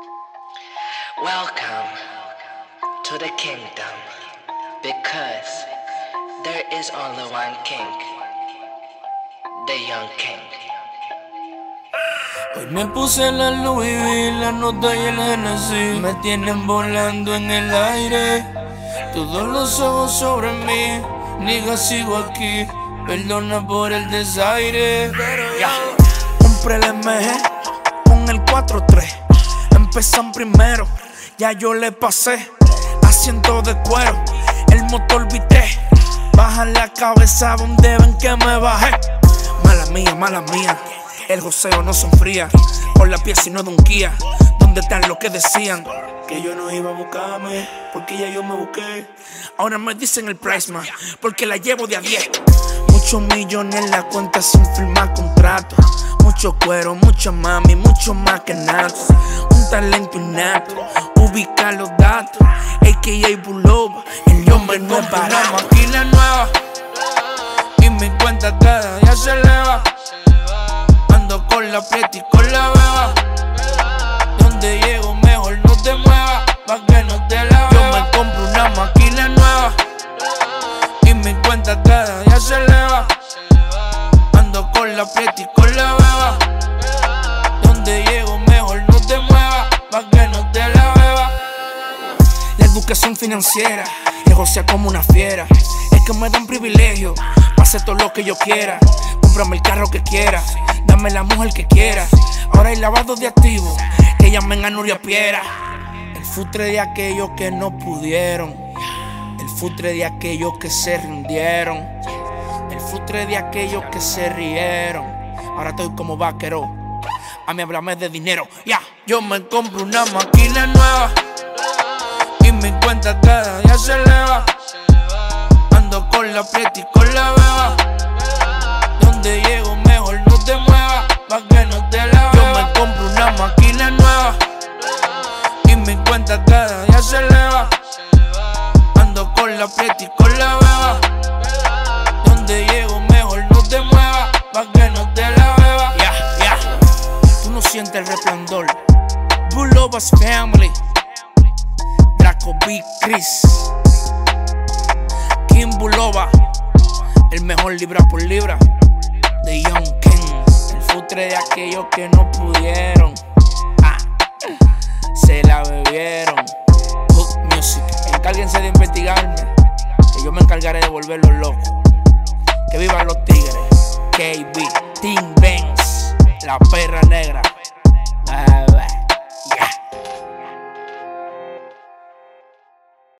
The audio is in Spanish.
Welcome to the kingdom, because there is only one king, the young king. Hoy me puse la Louis V, la nota y el Hennessy me tienen volando en el aire. Todos los ojos sobre mí, nigga, sigo aquí. Perdona por el desaire, pero compré el MG con el 4-3. Empezan primero, ya yo le pasé. Asiento de cuero, el motor vité. Baja la cabeza donde ven que me bajé. Mala mía, el joseo no son frías. Con la pieza y no de un Kia. ¿Dónde están los que decían que yo no iba a buscarme? Porque ya yo me busqué. Ahora me dicen el price man, porque la llevo de a 10. Muchos millones en la cuenta sin firmar contrato. Mucho cuero, mucha mami, mucho más que nada. Un talento innato, ubicar los datos. A.K.A. Bulova, el hombre no es barato. Una máquina nueva y mi cuenta cada día se eleva. Ando con la preta y con la beba. Donde llego mejor no te muevas, pa' que no te la beba. Yo me compro una máquina nueva y mi cuenta cada día se eleva. Ando con la preta y con la beba. Donde llego mejor no te muevas, pa' que no te la beba. La educación financiera, negocia como una fiera. Es que me dan privilegio, pa' hacer todo lo que yo quiera. Cómprame el carro que quieras, dame la mujer que quieras. Ahora hay lavado de activos, que llamen a Nuria Piera. El futre de aquellos que no pudieron, el futre de aquellos que se rindieron, el futre de aquellos que se rieron. Ahora estoy como vaquero, a mí háblame de dinero. Yo me compro una máquina nueva y mi cuenta cada día se eleva. Ando con la preta y con la beba. Donde llego mejor no te muevas, pa' que no te la beba. Yo me compro una máquina nueva y mi cuenta cada día se eleva. Ando con la preta y con la beba. Donde llego mejor no te muevas, pa' que no te la beba. Tú no sientes el resplandor. Bulova's Family, Draco B. Chris, King Bulova, el mejor libra por libra, The Young King. El futre de aquellos que no pudieron, se la bebieron. Hood Music, encárguense de investigarme, que yo me encargaré de volverlos locos. Que vivan los tigres. KB, Team Benz, la perra negra.